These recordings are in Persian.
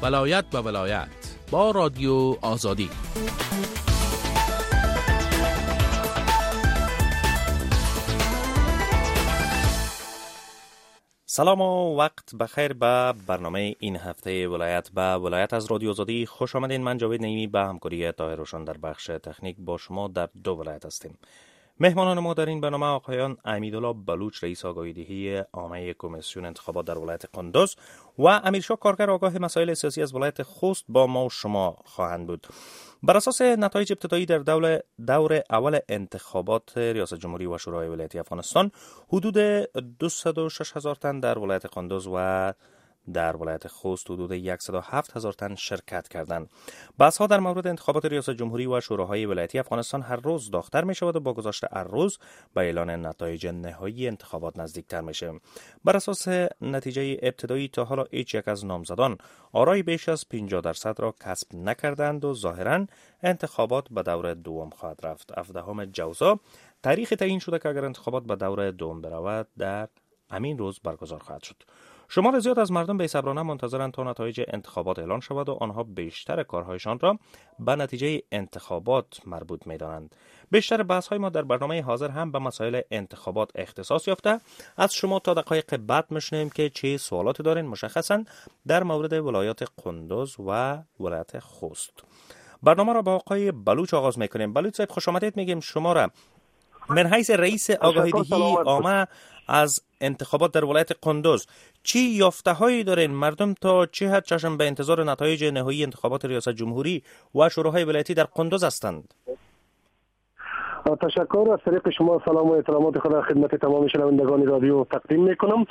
ولایت به ولایت با رادیو آزادی. سلام و وقت بخیر به برنامه این هفته ولایت به ولایت از رادیو آزادی خوش آمدین. من جاوید نعیمی به همکاری طاهر روشن در بخش تکنیک با شما در دو ولایت هستیم. مهمانان ما در این برنامه آقایان امیدالله بلوچ رئیس آگاهی دهی عامه کمیسیون انتخابات در ولایت کندوز و امیرشاه کارگر آگاه مسائل سیاسی از ولایت خوست با ما و شما خواهند بود. بر اساس نتایج ابتدایی در دور اول انتخابات ریاست جمهوری و شورای ولایتی افغانستان حدود 206,000 تن در ولایت کندوز و در ولایت خوست حدود 107,000 تن شرکت کردند. بحث‌ها در مورد انتخابات ریاست جمهوری و شوراهای ولایتی افغانستان هر روز داغ‌تر می‌شود و با گذشت هر روز به اعلان نتایج نهایی انتخابات نزدیک‌تر میشه. بر اساس نتیجه ابتدایی تا حالا هیچ یک از نامزدان آرای بیش از 50% را کسب نکردند و ظاهراً انتخابات به دور دوم خواهد رفت. 17 جوزا تاریخ تعیین شده که اگر انتخابات به دور دوم برود در همین روز برگزار خواهد شد. شمار زیاد از مردم بی‌صبرانه منتظرند تا نتایج انتخابات اعلان شود و آنها بیشتر کارهایشان را به نتیجه انتخابات مربوط می‌دانند. بیشتر بحث‌های ما در برنامه حاضر هم به مسائل انتخابات اختصاص یافته. از شما تا دقایق بعد می‌شنویم که چه سوالاتی دارین، مشخصاً در مورد ولایات کندوز و ولایت خوست. برنامه را با آقای بلوچ آغاز می‌کنیم. بلوچ صاحب خوش آمدید میگیم شما را من حیث رئیس آگاهی دهی عامه از انتخابات در ولایت کندوز چی یافته‌هایی دارین؟ مردم تا چه حد چشم به انتظار نتایج نهایی انتخابات ریاست جمهوری و شوراهای ولایتی در کندوز هستند؟ تشکر. از طریق شما سلام و احترامات خود خدمت تمام شنوندگان رادیو تقدیم میکنم.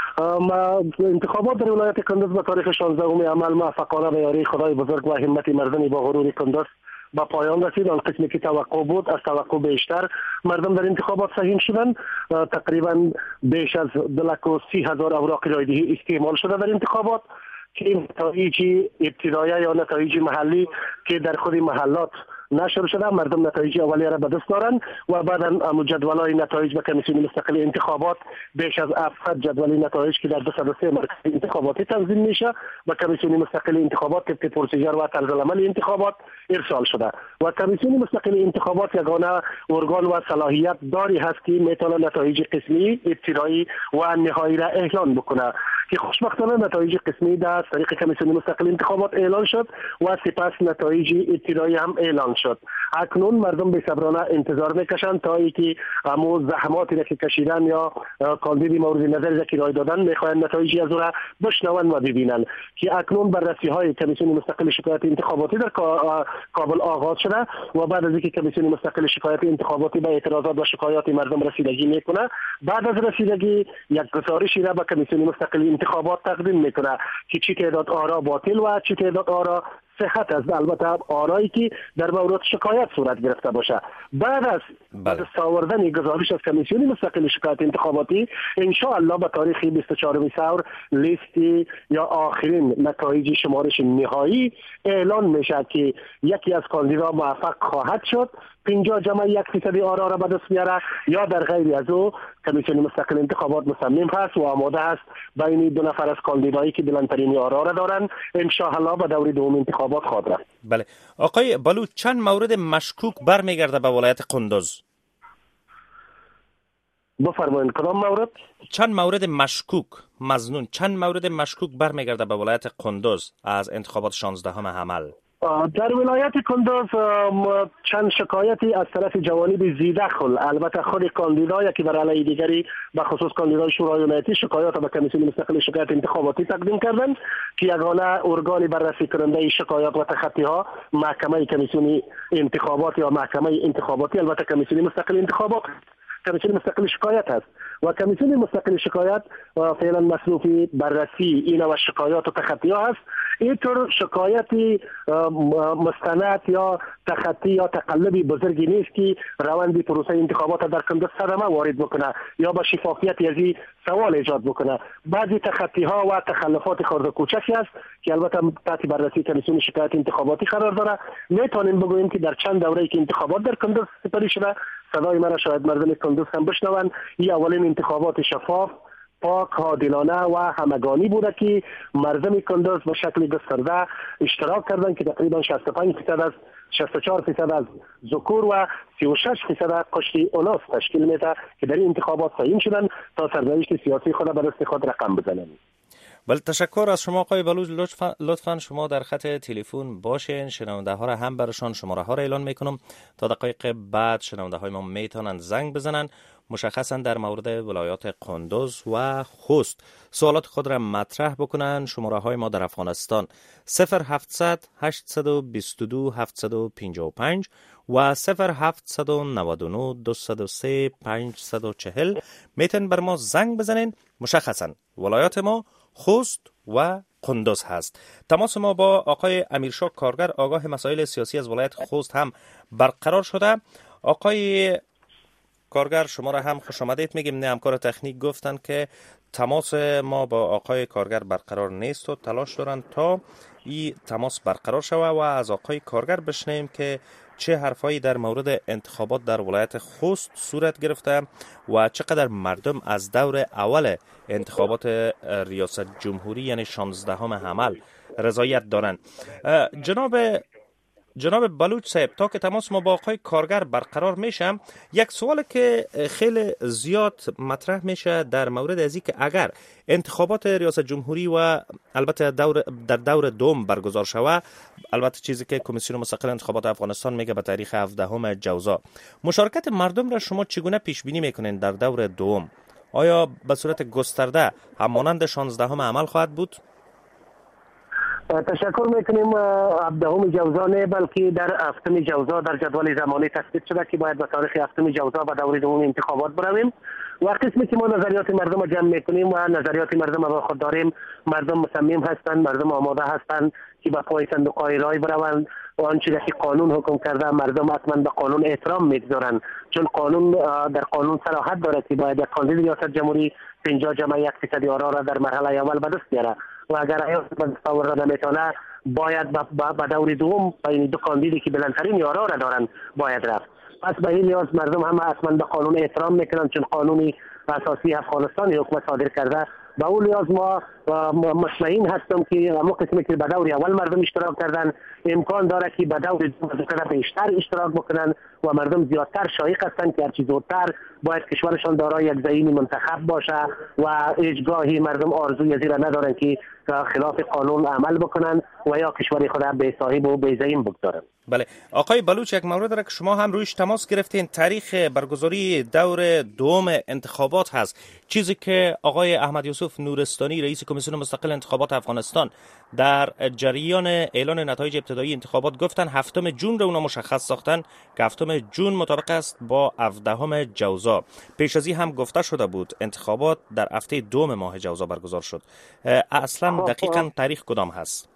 انتخابات در ولایت کندوز به تاریخ 16 عمل موفقانه به یاری خدای بزرگ و همت مردمی با غرور کندوز با پایان رسید. آن قسمی که توقع بود از توقع بیشتر مردم در انتخابات سهیم شدند. تقریبا بیش از 230,000 اوراق رایدهی استعمال شده در انتخابات که نتایج ابتدایی یا نتایج محلی که در خود محلات نشر شده مردم نتایج اولیه را به دست دارند و بعدا جدولای نتایج به کمیسیون مستقل انتخابات بیش از 700 جدول نتایج که در 203 مرکز انتخاباتی تنظیم میشه به کمیسیون مستقل انتخابات طبق پروسیجر و طرز العمل انتخابات ارسال شده و کمیسیون مستقل انتخابات یگانه ارگان و صلاحیت داری هست که میتونه نتایج قسمی، ابتدایی و نهایی را اعلان بکنه که خوشبختانه نتایج قسمی در طریق کمیسیون مستقل انتخابات اعلان شد و سپس نتایج ابتدایی هم اعلان شد. اکنون مردم بی‌صبرانه انتظار میکشند تا اینکه امو زحماتی را که کشیدن یا کاندید مورد نظر را که رای دادن میخواهند نتایج از او را بشنوند و ببینند که اکنون بررسی های کمیسیون مستقل شکایت انتخاباتی در کابل آغاز شده و بعد از اینکه کمیسیون مستقل شکایت انتخاباتی به اعتراضات و شکایات مردم رسیدگی میکنه بعد از رسیدگی یک گزارشی را به کمیسیون مستقل انتخابات تقدیم میکنه که چی تعداد آرا باطل و چی تعداد آرا صحت است. البته آرایی که در مورد شکایت صورت گرفته باشه. بعد از دست آوردن گزارش از کمیسیون مستقل شکایت انتخاباتی ان شاء الله به تاریخ 24 ثور لیست یا آخرین نتایج شمارش نهایی اعلان میشه که یکی از کاندیدا موفق خواهد شد 50 جمع 1% آرا را به دست بیاره یا در غیر از او کمیسیون مستقل انتخابات مصمم هست و آماده است بین دو نفر از کاندیدایی که بلندترین آرا را دارن ان شاء الله به دور دوم انتخابات خواهد رفت. بله آقای بلوچ چند مورد مشکوک برمیگرده به ولایت کندوز؟ بفرمایید کدام مورد؟ چند مورد مشکوک مظنون چند مورد مشکوک برمیگرده به ولایت کندوز از انتخابات 16 عمل؟ در ولایت کندوز چند شکایتی از طرف جوانب زیدخل البته خود کاندیدا که بر علیه دیگری به خصوص کاندیدای شورای ولایتی شکایات به کمیسیون مستقل شکایت انتخاباتی تقدیم کردند که یگانه ارگان بررسی کننده شکایات و تخطی ها محکمه کمیسیون انتخابات یا محکمه انتخاباتی البته کمیسیون مستقل انتخابات کمیسیون مستقل شکایت است و کمیسیون مستقل شکایت فعلا مصروف بررسی این و شکایات و تخطی ها است. اینطور شکایتی مستند یا تخطی یا تقلبی بزرگی نیست که روند پروسه انتخابات در کندوز صدمه وارد بکنه یا با شفافیت از این سوال ایجاد بکنه. بعضی تخطی ها و تخلفات خرد و کوچکی است که البته تحت بررسی کمیسیون شکایت انتخاباتی قرار داره. میتونیم بگوییم که در چند دوره که انتخابات در کندوز سپری شده صدای مرا شاید مردم کندوز هم بشنوند. این اولین انتخابات شفاف، پاک، عادلانه و همگانی بوده که مردم کندوز به شکل گسترده اشتراک کردند که تقریبا 65% از 64% از ذکور و 36% از قشر اناث تشکیل میده که در این انتخابات تعیین شدند تا سرنوشت سیاسی خود به دست خود رقم بزنند. بله، تشکر از شما آقای بلوچ. لطفاً شما در خط تلفن باشین. شنونده ها را هم برشان شماره ها را اعلان میکنم تا دقایق بعد شنونده های ما میتونن زنگ بزنن، مشخصا در مورد ولایات قندوز و خوست سوالات خود را مطرح بکنن. شماره های ما در افغانستان 0700 822 755 و 0799 203 540 میتونن بر ما زنگ بزنین. مشخصا ولایات ما خوست و قندوز هست. تماس ما با آقای امیرشاه کارگر آگاه مسائل سیاسی از ولایت خوست هم برقرار شده. آقای کارگر شما را هم خوش آمدید میگیم. نه همکار تکنیک گفتن که تماس ما با آقای کارگر برقرار نیست و تلاش دارن تا این تماس برقرار شود و از آقای کارگر بشنیم که چه حرفایی در مورد انتخابات در ولایت خوست صورت گرفته و چقدر مردم از دور اول انتخابات ریاست جمهوری یعنی 16 حمل رضایت دارند. جناب بلوچ صاحب، تا که تماس ما با آقای کارگر برقرار میشه، یک سوال که خیلی زیاد مطرح میشه در مورد ازی که اگر انتخابات ریاست جمهوری و البته در دور دوم برگزار شود، البته چیزی که کمیسیون مستقل انتخابات افغانستان میگه به تاریخ 17 جوزا، مشارکت مردم را شما چگونه پیش بینی میکنین در دور دوم؟ آیا به صورت گسترده همانند 16 عمل خواهد بود؟ تشکر میکنیم. 17 جوزا نه بلکه در 7 جوزا در جدول زمانی تصویب شده که باید به تاریخ 7 جوزا به دور دوم انتخابات برویم و قسمی که ما نظریات مردم را جمع میکنیم و نظریات مردم را خود داریم. مردم مصمم هستند، مردم آماده هستند که به پای صندوق‌های رای بروند و آنچه که قانون حکم کرده مردم حتما به قانون احترام میگذارند، چون قانون در قانون صراحت دارد که باید یک کاندید ریاست جمهوری 50.1% آرا را در مرحله اول به دست بیاره و اگر ایالت به دست آورده نمیتونه باید به دور دوم بین دو کاندیدی که بلندترین آرا را دارند باید رفت. پس به این لحاظ مردم هم حتما به قانون احترام میکنند، چون قانونی اساسی افغانستان حکومت صادر کرده. به اون لحاظ ما مطمئن هستم که اما قسمی که به دور اول مردم اشتراک کردن امکان داره که به دور دوم بیشتر اشتراک بکنن و مردم زیادتر شایق هستند که هرچی زودتر باید کشورشان دارای یک زعیم منتخب باشه و هیچگاهی مردم آرزوی زیرا ندارن که خلاف قانون عمل بکنن و یا کشور خود به صاحب و به زعیم بگذارن. بله آقای بلوچ، یک مورد را که شما هم رویش تماس گرفتین، تاریخ برگزاری دور دوم انتخابات هست، چیزی که آقای احمد یوسف نورستانی رئیس کمیسیون مستقل انتخابات افغانستان در جریان اعلان نتایج ابتدایی انتخابات گفتن 7 جون را اونا مشخص ساختن که 7 جون مطابق است با 17 جوزا. پیش از این هم گفته شده بود انتخابات در هفته دوم ماه جوزا برگزار شد. اصلا دقیقاً تاریخ کدام هست؟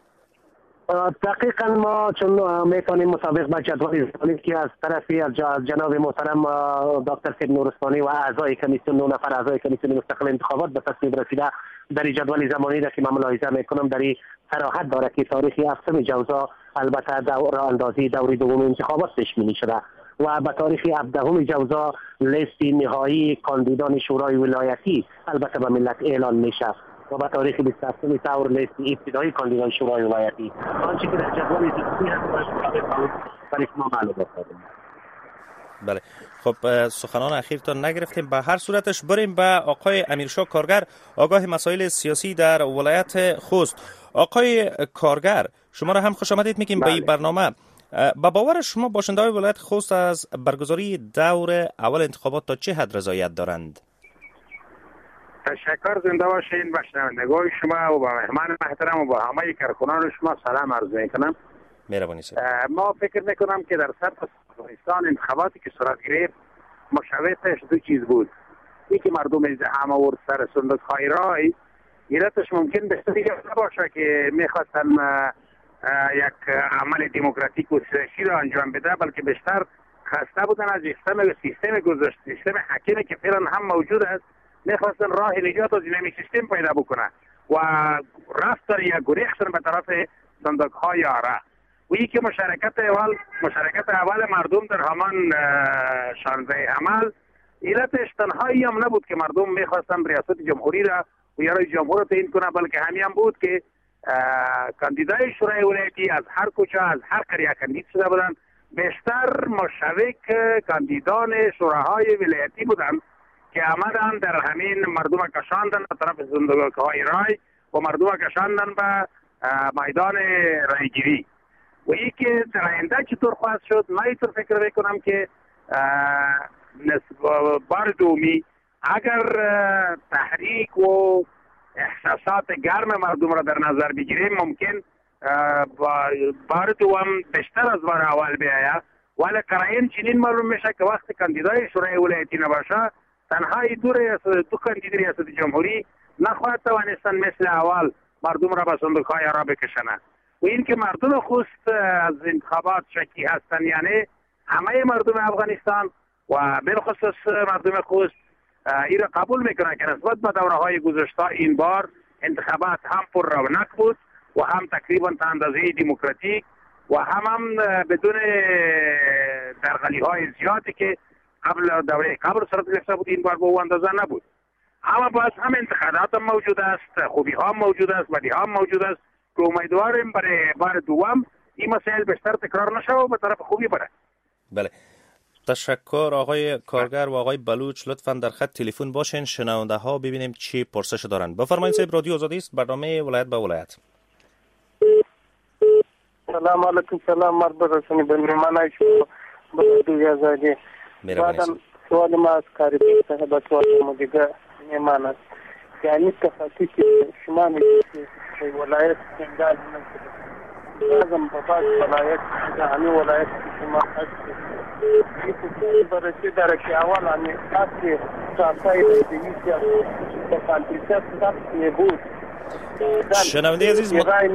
دقیقا ما چون میتونیم مطابق با جدول زمانی که از طرفی از جناب محترم دکتر سید نورستانی و اعضای کمیسیون 9 نفر اعضای کمیسیون مستقل انتخابات به تصویب رسیده در جدول زمانی را که من ملاحظه میکنم در صراحت داره که تاریخ 7 جوزا البته دور اندازی دوری دوم انتخابات پیش بینی شده و به تاریخ 17 جوزا لیست نهایی کاندیدان شورای ولایتی البته به ملت اعلان میشه و به تاریخ 27 تاور لیست ابتدایی کاندیدان شورای ولایتی آنچه که در جدول ذکری هست برای شما معلومات دادیم. بله خب سخنان اخیرتان نگرفتیم، به هر صورتش بریم به آقای امیرشاه کارگر آگاه مسائل سیاسی در ولایت خوست. آقای کارگر شما را هم خوش آمدید میگیم به این برنامه. با باور شما باشنده‌های ولایت خوست از برگزاری دور اول انتخابات تا چه حد رضایت دارند؟ تشکر، زنده باشین. به شنوندگان شما و به مهمان محترم و با همه کارکنان شما سلام عرض میکنم. مهربانی سید. ما فکر میکنم که در سطح افغانستان انتخاباتی که صورت گرفت مشابهش دو چیز بود. یکی مردم ازدحام آورد سر صندوق‌های رای، علتش ممکن بسیاری نباشه که میخواستن یک عمل دموکراتیک و سیاسی را انجام بده، بلکه بیشتر خسته بودن از سیستم گذشته، سیستم حاکمی که فعلا هم موجود است. میخواستن راه نجات از این سیستم پیدا بکنه و رفتن یا گریختن به طرف صندوق‌های آرا. و یکی مشارکت اول مردم در همان 16 عمل علتش تنهایی هم نبود که مردم میخواستن ریاست جمهوری را و یا رئیس جمهور را تعیین کنه، بلکه همین هم بود که کاندیدای شورای ولایتی از هر کوچه از هر قریه کاندید شده بودند. بیشتر مشارک کاندیدان شوراهای ولایتی بودند که آمدن در همین مردم کشاندن به طرف صندوقهای رای و مردم کشاندن به میدان رایگیری. و این که در آینده چطور خواهد شد، من اینطور فکر میکنم که بار دومی اگر تحریک و احساسات گرم مردم را در نظر بگیریم ممکن بار دوم بیشتر از بار اول بیاید، ولی قرائن چنین معلوم میشه که وقتی کاندیدای شورای ولایتی نباشه تنهایی دو کاندید ریاست جمهوری نخواهد توانستن مثل اول مردم را به صندوقهای را بکشند. و این که مردم خوست از انتخابات شکی هستند، یعنی همه مردم افغانستان و بالخصوص مردم خوست این را قبول میکنه که نسبت به دوره‌های گذشته این بار انتخابات هم پر رونق بود و هم تقریبا تا اندازه دموکراتیک و هم بدون درغلی‌های زیادی که دوره قبل صورت گرفته بود این بار به اون اندازه نبود. اما باز هم انتخابات هم موجود است، خوبی ها موجود است، بدی ها موجود است که امیدواریم برای بار دوم این مسائل بیشتر تکرار نشه و به طرف خوبی بره. بله، تشکر آقای کارگر و آقای بلوچ. لطفاً در خط تلفن باشین، شنونده ها ببینیم چی پرسش دارن. بفرمایید صاحب، رادیو آزادی است، برنامه ولایت به ولایت. سلام علیکم. سلام مرد رسانی به مهمانای شما رادیو آزادی. بعدم سوال ما از کاری صاحب سوال ما دیگه مهمان است، یعنی تفاصیل شما میگید ولایت سنگال لازم بابا ولایت همین ولایت شما هست این کسی برای درک اول همین کسی سازای دیگه تفاصیل سخت بود. شنونده عزیز،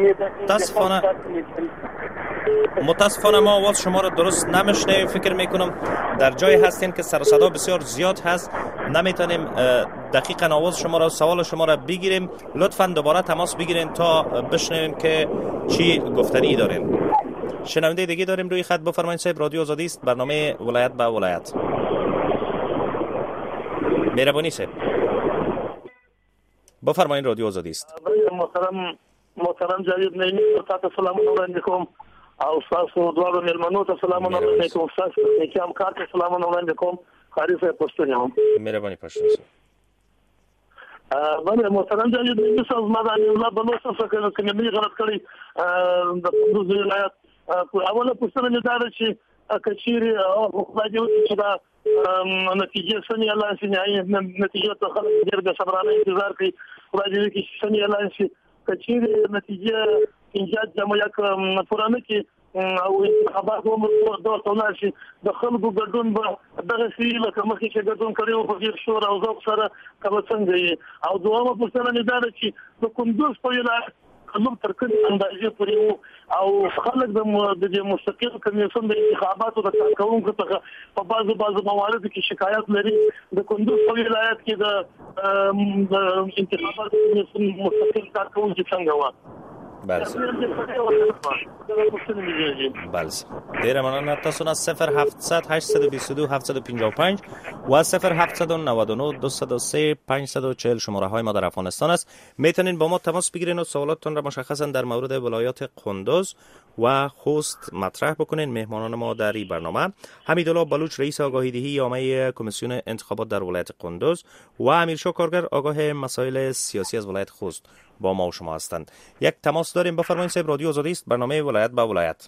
متاسفانه ما آواز شما را درست نمیشنویم. فکر میکنم در جای هستین که سر و صدا بسیار زیاد هست، نمیتونیم دقیقاً آواز شما را، سوال شما را بگیریم. لطفاً دوباره تماس بگیرین تا بشنویم که چی گفتنی دارین. شنونده دیگه داریم روی خط. بفرمایید صاحب، رادیو آزادی است، برنامه ولایت به ولایت. مهربانی صاحب، بفرمایید، رادیو آزادی است. محترم جاوید نعیمی تاسو سلامونه وړاندې کوم او تاسو دواړو مېلمنو ته سلامونه وړاندې کوم. تاسو ته هم کار ته سلامونه وړاندې کوم. قاری صاحب پښتون یم. مهرباني پښتون صاحب. باندې محترم جاوید نعیمی صاحب ما باندې الله بلوچ څخه کومې غلط کړی د کندوز ولایت اوله پښتنه نه دا چې کچيري او خدای چې دا نتیجه سنی اعلان شي، نتیجه ته خلک ډېر د صبرانه انتظار کوي. خدای دې کې سنی اعلان شي، کچيري نتیجه انجاز جمعیت پرانه کې او انتخابات هم دوه شي د خلکو ګډون به دغه شی لکه مخکې چې ګډون کړو په ډېر شور او ذوق سره کوم څنګه او دوه پښتنه نه دا چې د کندوز په ولایت کوم تر کومه اندازې پورې او خلک د مستقل کمیسیون د انتخاباتو د کارکونکو څخه په بعضو مواردو کې شکایت لري. د کندوز په ولایت کې د انتخاباتو کمیسیون مستقل کارکونکو څنګه و؟ بله دیر منان. تاسو نه 0700 822 755 و 0799 203 540 شماره های ما در افغانستان است. میتونین با ما تماس بگیرین و سوالاتتون را مشخصا در مورد ولایات قندوز و خوست مطرح بکنین. مهمانان ما در این برنامه حمیدالله بلوچ، رئیس آگاهی دهی عامه کمیسیون انتخابات در ولایت قندوز و امیرشاه کارگر، آگاه مسائل سیاسی از ولایت خوست با ما و شما هستند. یک تماس داریم. بفرمایید صاحب، رادیو آزادی است، برنامه ولایت به ولایت.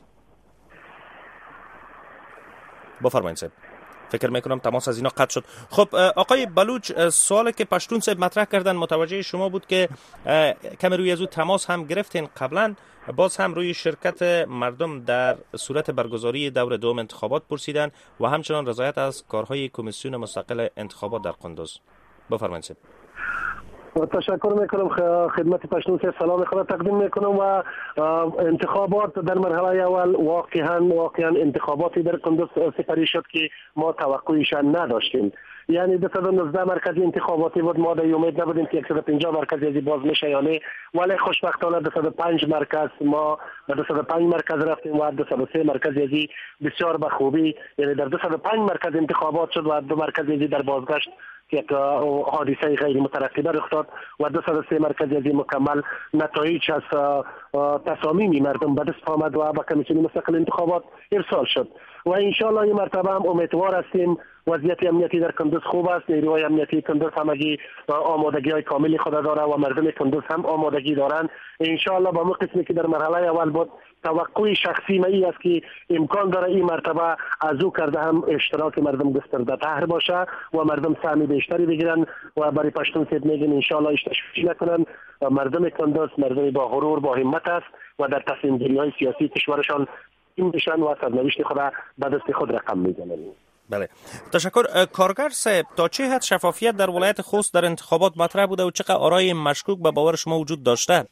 بفرمایید صاحب. فکر میکنم تماس از اینا قطع شد. خب آقای بلوچ، سوالی که پشتون صاحب مطرح کردن متوجه شما بود که کم روی از او تماس هم گرفتین قبلا، باز هم روی شرکت مردم در صورت برگزاری دور دوم انتخابات پرسیدن و همچنان رضایت از کارهای کمیسیون مستقل انتخابات در قندوز. بفرمایید صاحب. تشکر میکنم. خدمت پشتون صاحب سلام خود تقدیم میکنم و انتخابات در مرحله اول واقعا انتخاباتی در قندوز سپری شد که ما توقعش نداشتیم. یعنی 219 مرکز انتخاباتی بود، ما در امید نبودیم که 150 مرکز ازی باز میشه یا نه، ولی خوشبختانه 205 مرکز ما به 205 مرکز رفتیم و 203 مرکز ازی بسیار به خوبی، یعنی در 205 مرکز انتخابات شد و 2 مرکز ازی در بازگشت که یک حادثه غیر مترقبه رخ داد و 203 مرکز ازی مکمل نتایج از تصامیم مردم به دست آمد و به کمیسیون مستقل انتخابات ارسال شد و انشالله این مرتبه هم امیدوار هستیم. وضعیت امنیتی در کندوز خوب است، نیروهای امنیتی کندوز همگی آمادگی های کاملی خود داره و مردم کندوز هم آمادگی دارند. انشالله با قسمی که در مرحله اول بود توقع شخصی من است که امکان داره این مرتبه از او کرده هم اشتراک مردم گسترده تر باشه و مردم سهم بیشتری بگیرن و برای پشتون سید میگن انشالله ایش تشویش نکنن. مردم کندوز مردم با غرور با همت است و در تصمیم گیری های سیاسی کشورشان این بشن و سرنوشت خود به دست خود رقم میزنن. بله، تشکر. کارگر صاحب، تا چه حد شفافیت در ولایت خوست در انتخابات مطرح بوده و چقدر آرای مشکوک به باور شما وجود داشته؟ من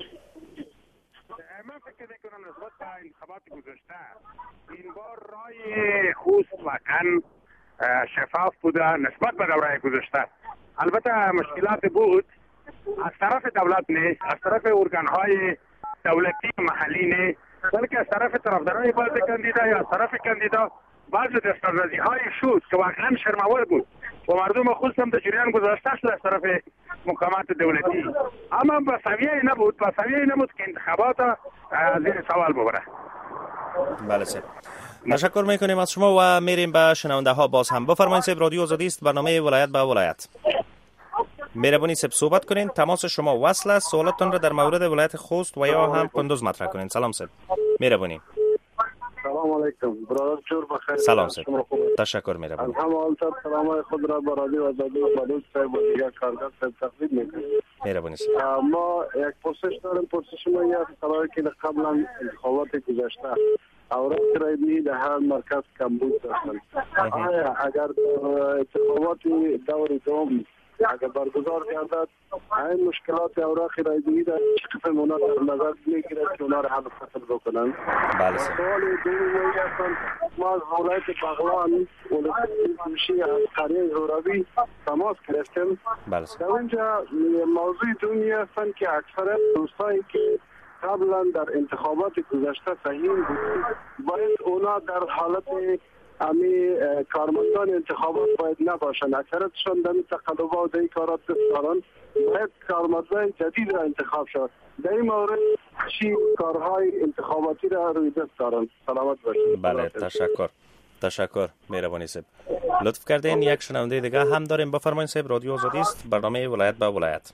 فکر میکنم نسبت به انتخابات گذشته این بار رای خوست واقعا شفاف بوده نسبت به دوره گذشته. البته مشکلات بود از طرف دولت نیست، از طرف ارگانهای دولتی محلی نیست، بلکه از طرف طرفدارای بعض کاندیدا یا از طرف کاندیدا بعض دستاوردی های شد که واقعا شرم‌آور بود و مردم خوست هم در جریان گذاشته شد از طرف مقامات دولتی، اما به سویه نبود که انتخابات زیر سوال ببره. بله صاحب، تشکر میکنیم از شما و میریم به شنونده ها. باز هم بفرمایید صاحب، رادیو آزادی است، برنامه ولایت به ولایت. مهربانی صاحب صحبت کنین، تماس شما وصل است، سوالتون را در مورد ولایت خوست و یا هم کندوز مطرح کنین. سلام صاحب. مهربانی. سلام علیکم برادر، جور بخیر. سلام صاحب، تشکر. مهربانی. از همه حال سلام خود را به رادیو آزادی و بلوچ صاحب و دیگر کارگر صاحب تقدیم میکنیم. مهربانی صاحب. ما یک پرسش داریم. پرسش ما این است که قبلا انتخابات گذشته اوراق رایدهی در هر مرکز کمبود داشتند. اگر انتخابات دور دوم اگر برگزار گردد این مشکلات اوراق رایدهی در چه قسم اونا در نظر میگیرد که اونا را حل فصل بکنند؟ بله. سوال دومی هستند، ما از ولایت بغلان ولایت از قریه زوراوی تماس گرفتیم. بله. در اونجا موضوع دومی هستند که اکثر دوستایی که قبلا در انتخابات گذشته سهیم بود باید اونا در حالت امی کارمندان انتخابات باید نباشند. اکثرتشان در تقلبات و در کارات دارند، باید کارمندان جدید را انتخاب شد. در این مورد چی کارهای انتخاباتی را روی دست دارند؟ سلامت باشید. بله، تشکر. مهربانی صاحب. لطف کردین. یک شنونده دیگه هم داریم. بفرمایید صاحب، رادیو آزادی است، برنامه ولایت به ولایت.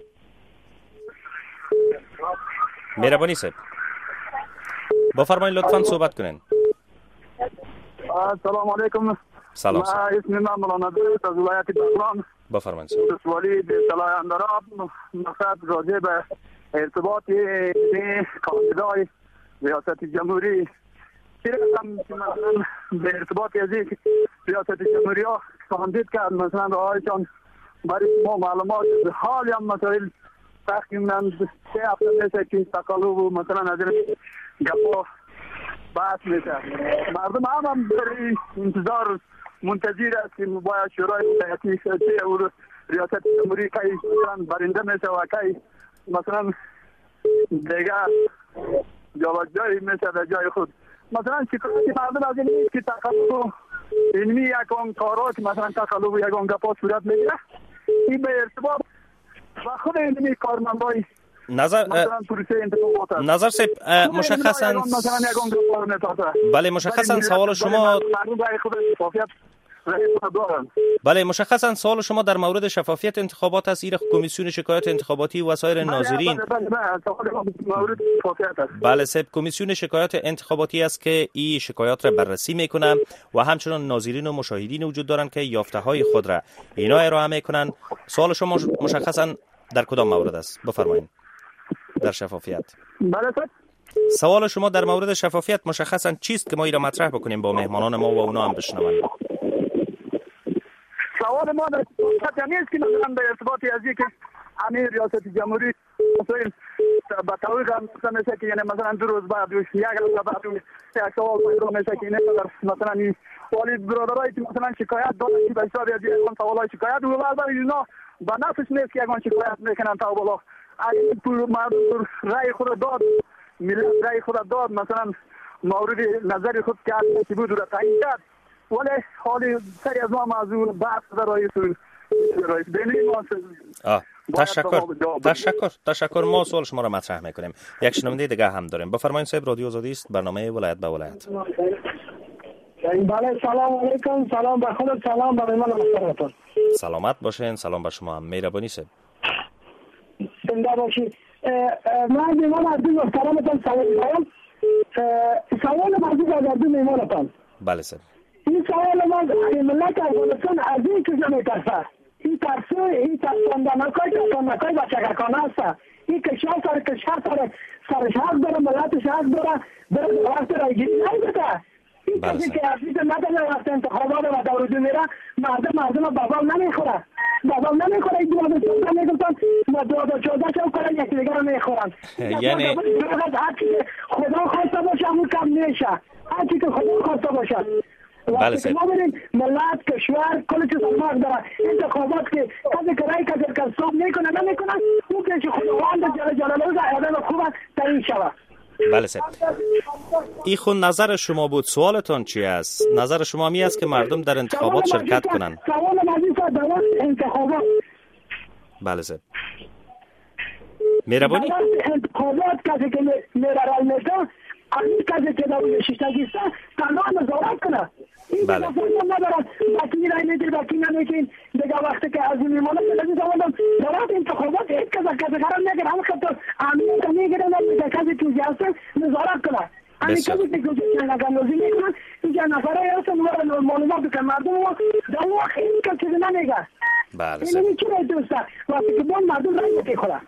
مهربانی صاحب بفرمایید، لطفاً صحبت کنین. سلام علیکم. سلام. اسم من مولانا دوست از ولایت بغلان. بفرمایید صاحب. سوالی به صلاح اندراب مقصد راجع به ارتباط کاندیدای ریاست جمهوری چیرم که مثلا به ارتباط از ریاست جمهوری ها کاندید کرد، مثلا راهایشان برای ما معلومات حالی هم مسائل تقریبا 3 هفته میشه که تقلب و مثلا از این گپا بحث میشه. مردم هم برای انتظار منتظر است که باید شورای ولایتی و ریاست جمهوری که برنده میشه و که مثلا دیگه جای میشه در جای خود. مثلا شکایتی مردم از این نیست که تقلب علمی یکم کارها که مثلا تقلب یکم گپا صورت میگیره، این به ارتباط و خود علمی کارمندای نظر صاحب مشخصا بله مشخصا سوال شما بله مشخصا سوال شما در مورد شفافیت انتخابات است. ایره کمیسیون شکایات انتخاباتی و سایر ناظرین بله صاحب کمیسیون شکایات انتخاباتی است که این شکایات را بررسی میکنه و همچنان ناظرین و مشاهدین وجود دارند که یافته های خود را اینا ارائه میکنن. سوال شما مشخصا در کدام مورد است؟ بفرمایید. در شفافیت. بله سوال شما در مورد شفافیت مشخصا چیست که ما این را مطرح بکنیم با مهمانان ما و اونا هم بشنون؟ سوال ما در شفافیت نیست که مثلا به ارتباطی از اینکه امیر ریاست جمهوری مسائل با توقع مثلا که یعنی مثلا 2 روز بعد یک روز بعد یک سوال پیدا میشه که مثلا ولی برادرایی که مثلا شکایت دادن که به حساب از یگان سوالای شکایت و بعد اینا با نفسش نیست که یگان شکایت میکنن تا بالا اگه مردم رای خود داد ملت رای خود داد مثلا مورد نظر خود کرد که بود را تعیین کرد ولی حالی سری از ما موضوع بحث در رئیس بینی تشکر ما سوال شما را مطرح میکنیم. یک شنونده دیگه هم داریم. بفرمایید صاحب، رادیو آزادی است، برنامه ولایت به ولایت. بله سلام علیکم. سلام به خودت، سلام به مهمان محترمتون. سلامت باشین. سلام به شما هم. مهربانی صاحب. زنده باشید. من مهمان عزیز محترمتون سوال موضوع از دو مهمانتون. بله صاحب. این سوال من ملت افغانستان از این کجا میترسه؟ این ترساندنکای بچگکانه هست. این کشور سرش حق داره، ملتش حق داره، برای وقت رایگیری نمیده. این کسی که عزیز نداره وقت انتخابات و دورجو میره مردم بابام نمیخوره. این 2014 میگفتن ما 2014 چون کنن یکی دیگر رو میخورن. یعنی خدا خواسته باشه همون کم میشه. هرچی که خدا خواسته باشه. بله صاحب. ما بریم ملت کشور کل چیز الماغ داره. انتخابات که کسی که رای کسی که صوب نمیکنه اون که خداوند جل جلاله آدم خوب تعیین شود. بله صاحب. این خود نظر شما بود. سوالتون چی است؟ نظر شما می است که مردم در انتخابات شرکت کنن؟ سوال مجلس در انتخابات. بله صاحب. مهربانی. انتخابات کسی که میره رای میده این کسی که در شیشتگیسته تنها نظارت کنه. این بله. ندارد بکی رای میدید بکی نمیدید دیگه وقتی که از این میمانه بلدی زمانم دارد انتخابات هیچ کسی قرار نگیر همه خطور امنیت میگیره نمیده کسی که جلسه نظارت کنه همین کسی که گوشت نگندازی میکنن اینجا نفره هستن معلومات بکن مردم و در واقع این که چیزی نمیگه. بله این چی رای دوسته وقتی که بان مردم رای میکنه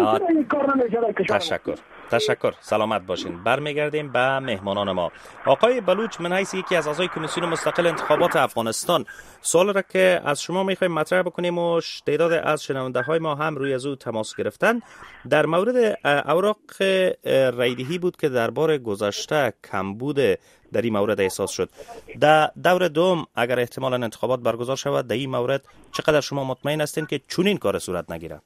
تشکر. سلامت باشین. برمیگردیم به مهمانان ما. آقای بلوچ، من حیث یکی از اعضای کمیسیون مستقل انتخابات افغانستان سوال را که از شما میخوایم مطرح بکنیم و تعداد از شنونده های ما هم روی از او تماس گرفتن در مورد اوراق رایدهی بود که در بار گذشته کمبود در این مورد احساس شد. در دور دوم اگر احتمالاً انتخابات برگزار شود در این مورد چقدر شما مطمئن هستین که چنین کار صورت نگیره؟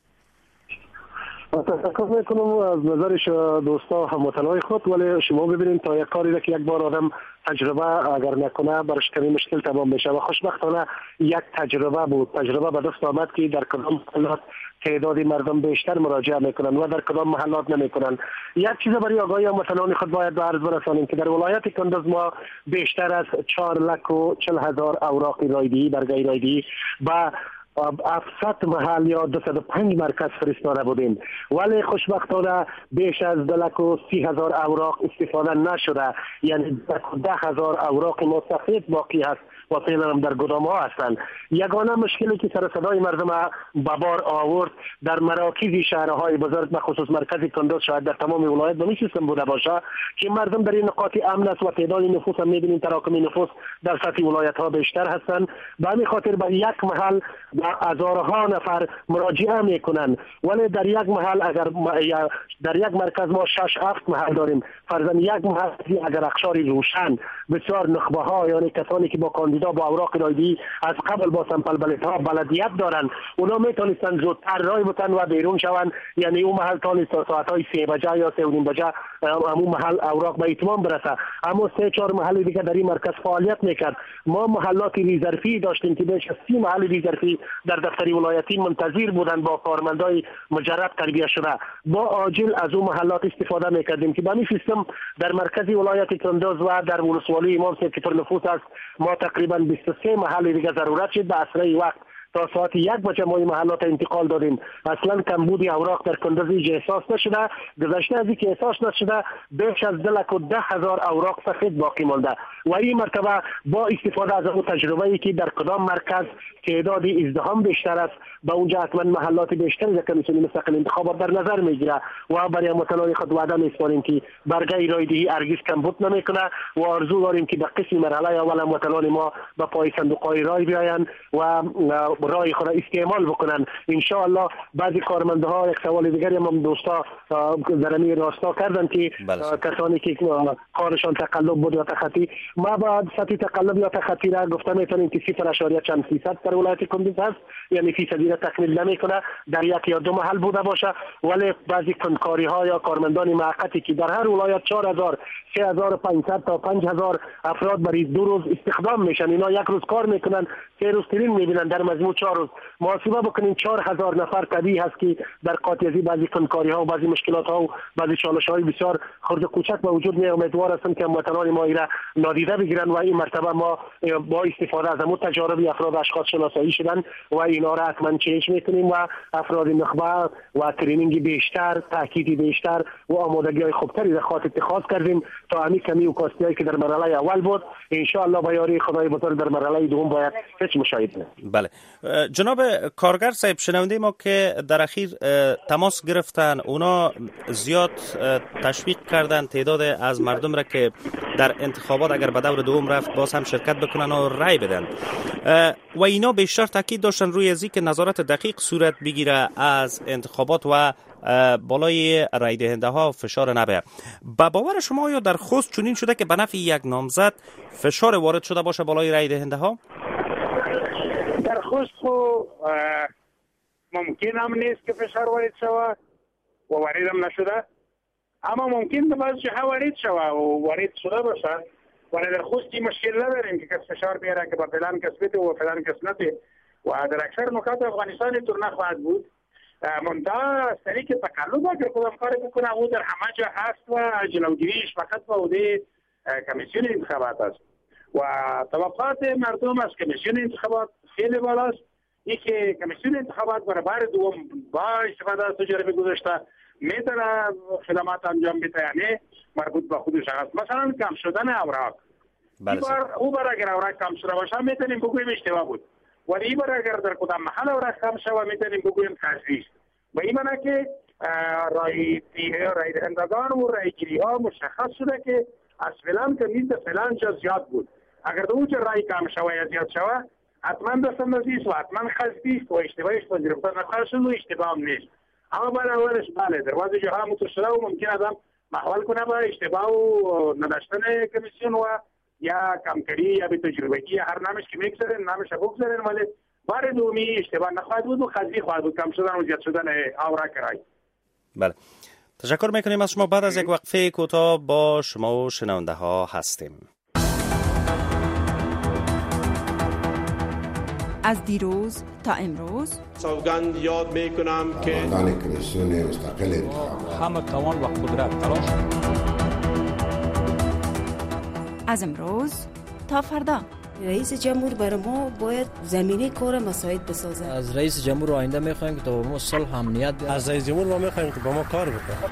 تشکر میکنم از نظرش دوستا هموطنهای خود، ولی شما ببینید تا یک کاری را که یک بار آدم تجربه اگر نکنه برش کمی مشکل تمام میشه و خوشبختانه یک تجربه بود. تجربه به دست آمد که در کدام محلات تعداد مردم بیشتر مراجعه میکنن و در کدام محلات نمیکنن. یک چیز برای آگاهی هموطنان خود باید به عرض برسانیم که در ولایت کندز ما بیشتر از 4,40,000 اوراق رایدهی برگه رایدهی و 700 محل یا 205 مرکز فرستاده بودیم، ولی خوشبختانه بیش از 230,000 اوراق استفاده نشده، یعنی 10,000 اوراق مستفید باقی هست و فعلا هم در گدام ها هستند. یگانه مشکلی که سر صدای مردم به بار آورد در مراکز شهرهای بزرگ به خصوص مرکز کندز شاید در تمام ولایت به سیستم بوده باشه که مردم در این نقاط امن است و تعداد نفوس هم می‌بینیم تراکم نفوس در سطح ولایت ها بیشتر هستند. به همین خاطر به یک محل هزارها نفر مراجعه میکنن، ولی در یک محل در یک مرکز ما 6-7 محل داریم. فرضاً یک محل اگر اقشار روشن بسیار نخبه ها یعنی کسانی که با کاندیدا با اوراق رایدهی از قبل با سمپل بلدها بلدیت دارن اونا میتونستن زودتر رای بتن و بیرون شون، یعنی اون محل تا ساعتهای 3 بجه یا 3:30 بجه همون محل اوراق به اتمام برسه. اما 3-4 محل دیگه در این مرکز فعالیت میکرد. ما محلات ریزرفی داشتیم که بیش از 30 محل ریزرفی در دفتر ولایتی منتظر بودن با کارمندای مجرد تربیه شده. با عاجل از اون محلات استفاده میکردیم که با این سیستم در مرکز ولایت کندز و در ولسوالی امام صاحب که پر نفوس است ما تقریبا 23 محل دیگه ضرورت شد به اسرع وقت تا ساعت 1 بجه ما این محلات انتقال دادیم. اصلا کمبود اوراق در کندز احساس نشده. گذشته از اینکه احساس نشده بیش از 10,000 اوراق سفید باقی مانده و این مرتبه با استفاده از اون تجربه‌ای که در کدام مرکز تعداد ازدحام بیشتر است به اونجا حتما محلات بیشتری در کمیسیون مستقل انتخابات در نظر میگیره و برای هموطنان خود وعده میسپاریم که برگه رایدهی هرگز کمبود نمیکنه و آرزو داریم که به قسم مرحله اول هموطنان ما به پای صندوق‌های رای بیایند و رای خود استعمال بکنن. ان شاء الله بعضی کارمندها یک سوال دیگری هم دوستا در این راستا کردن که کسانی که کارشان تقلب بود یا تخطی، ما بعد سطح تقلب یا تخطی را گفته میتونیم که 0.4% در ولایت کندوز هست، یعنی فیصدی را تکمیل نمیکنه، در یک یا دو محل بوده باشه. ولی بعضی کندکاری ها یا کارمندان موقتی که در هر ولایت 4000 3500 تا 5000 افراد برای 2 روز استخدام میشن، اینا یک روز کار میکنن 3 روز ترین میبینن، در مجموع 4 روز. محاسبه بکنین 4000 نفر طبیعی هست که در قاطعی بعضی کندکاری ها و بعضی مشکلات ها و بعضی چالش های بسیار خرد و کوچک به وجود میاد. امیدوار هستم که هموطنان ما ایرا نادیده بگیرن و این مرتبه ما با استفاده از همون تجارب افراد اشخاص شناسایی شدن و اینا را حتما چنج میکنیم و افراد نخبه و ترینینگ بیشتر، تاکید بیشتر و آمادگی های خوبتری را خاطر اتخاذ کردیم تا همین کمی و کاستیایی که در مرحله اول بود ان شاء الله با یاری خدای بزرگ در مرحله دوم باید هیچ مشاهده. بله جناب کارگر صاحب، شنونده ما که در اخیر تماس گرفتن، اونا زیاد تشویق کردن تعداد از مردم را که در انتخابات اگر به دور دوم رفت باز هم شرکت بکنن و رای بدن و اینا بیشتر تاکید داشتن روی ازی که نظارت دقیق صورت بگیره از انتخابات و بالای رای دهنده ها فشار نبه. با باور شما آیا در خوست چنین شده که به نفع یک نامزد فشار وارد شده باشه بالای رای دهنده ها؟ در خوست ممکن هم نیست که فشار وارد شود و وارد هم نشده، اما ممکن به بعض جاها وارد شود و وارد شده باشه. ولی در خوستی مشکل نداریم که کس فشار بیاره که با فلان کس بده و فلان کس نده و در اکثر نکات افغانستان طور نخواهد بود. منتها سری که تقلب اگر کدام کار بکنه او در همه جا هست و جلوگیریش فقط با عهده کمیسیون انتخابات است و توقعات مردم از کمیسیون انتخابات خیلی بالاست. این که کمیسیون انتخابات برای بار دوم با استفاده از تجربه گذاشته میتونه خدمات انجام بده، یعنی مربوط به خودش هست. مثلا کم شدن اوراق، او بار اگر اوراق کم شده باشه میتونیم بگوییم اشتباه بود، ولی این بار اگر در کدام محل اوراق کم شده میتونیم بگوییم تزریق. و این معنی که رای دهندگان و رای گیری ها مشخص شده که از فلان کمیز فلان جا زیاد بود. اگر در اونجا رای کم شده یا زیاد شده حتما دست اندازی است و حتما خستی است و اشتباهش پذیرفته نخواهد شد و اشتباه هم نیست. اما بعد اولش بله در بعضی جاها متر شده و ممکن آدم محول کنه با اشتباه و نداشتن کمیسیون و یا کمکاری یا به تجربگی یا هر نامش که میگذارن نامش بگذارن، ولی بار دومی اشتباه نخواهد بود و خزی خواهد بود کم شدن و زیاد شدن اوراق رای. بله تشکر میکنیم از شما. بعد از یک وقفه کوتاه با شما و شنونده ها هستیم. از دیروز تا امروز سوگند یاد میکنم که کمیسیون مستقل انتخابات همه توان و قدرت تلاش. از امروز تا فردا رئیس جمهور برای ما باید زمینه کار مساعد بسازه. از رئیس جمهور آینده میخوایم که تا با ما صلح امنیت بیاره. از رئیس جمهور ما میخوایم که با ما کار بکنه.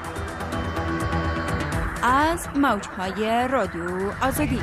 از موجهای رادیو آزادی